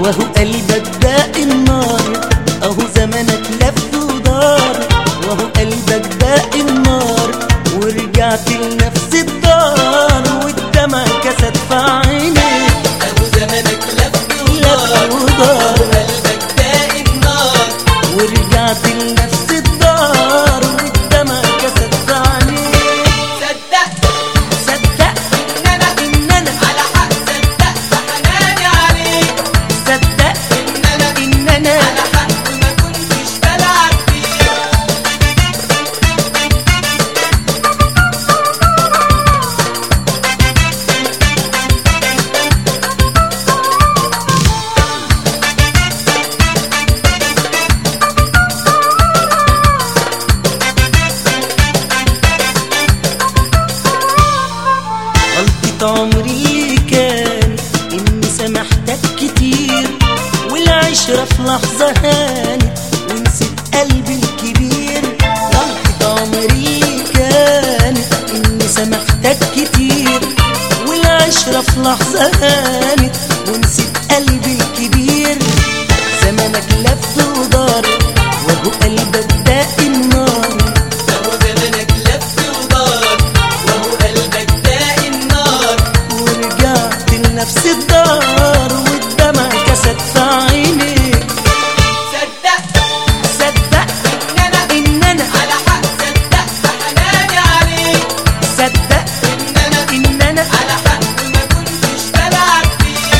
وهو قلبك باقي النار، اهو زمانك لف ودار، وهو قلبك باقي النار، ورجعت لنفس الدار والدمع كسد في عينيك. اهو زمانك لف ودار، وهو قلبك باقي النار، ورجعت لنفس الدار والدمع كسد في عينيك. صدقت ان انا على حق، صدقت حناني عليك، صدقت ان انا على حق وما كنتش بلعب فيك. غلطة عمري كانت إني سامحتك كتير، والعشرة في لحظة هانت ونسيت قلبي الكبير. غلطة عمري كانت إني سامحتك كتير، والعشرة في لحظة هانت ونسيت قلبي الكبير. زمانك لف ودار، وهو قلبك باقي النار، اهو زمانك لف ودار، وهو قلبك باقي النار، ورجعت لنفس الدار والدمع كسد في عينيك. صدقت ان انا على حق، صدقت حناني عليك، صدقت ان انا على حق وما كنتش بلعب فيك.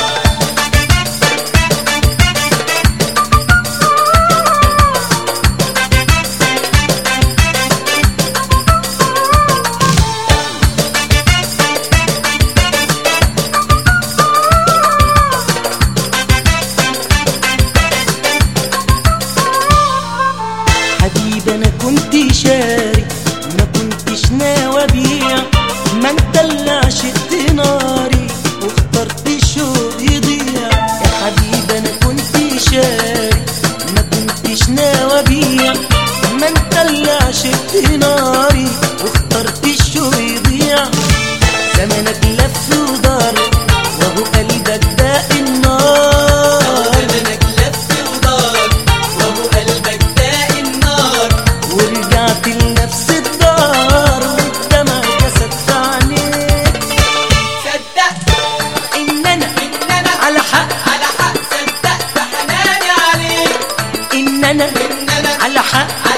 حبيبي انا كنت شاري، ما كنتش ناوي ابيع، ما انت اللي عشقت ناري واخترت الشوق يضيع. يا حبيبي انا كنت شاري، ما كنتش ناوي ابيع، ما انت اللي عشقت ناري واخترت الشوق يضيع. زمانك لف ودار، وهو قلبك باقي النار، زمانك لف ودار، وهو قلبك باقي النار، ورجعت لنفس الدار والدمع كسد في عينيك. صدقت ان انا على حق، صدقت حناني عليك، ان انا ان انا على حق